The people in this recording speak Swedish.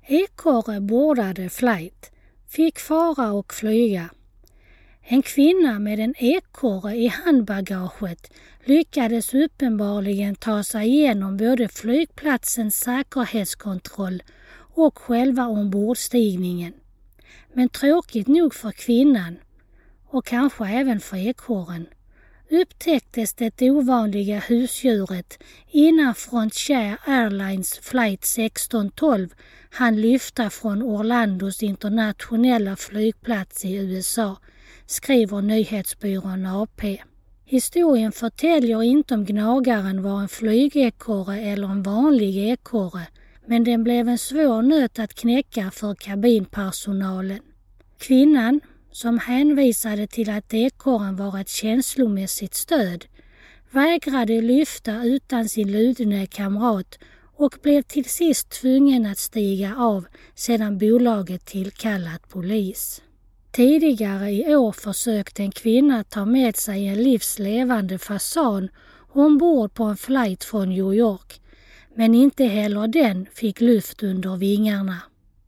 Ekorre bordade flight, fick fara och flyga. En kvinna med en ekorre i handbagaget lyckades uppenbarligen ta sig igenom både flygplatsens säkerhetskontroll och själva ombordstigningen. Men tråkigt nog för kvinnan, och kanske även för ekorren, upptäcktes det ovanliga husdjuret innan Frontier Airlines flight 1612 hann lyfta från Orlandos internationella flygplats i USA, skriver nyhetsbyrån AP. Historien förtäljer inte om gnagaren var en flygekorre eller en vanlig ekorre, men den blev en svår nöt att knäcka för kabinpersonalen. Kvinnan, som hänvisade till att ekorren var ett känslomässigt stöd, vägrade lyfta utan sin ludne kamrat och blev till sist tvungen att stiga av sedan bolaget tillkallat polis. Tidigare i år försökte en kvinna ta med sig en livslevande fasan ombord på en flight från New York, men inte heller den fick luft under vingarna.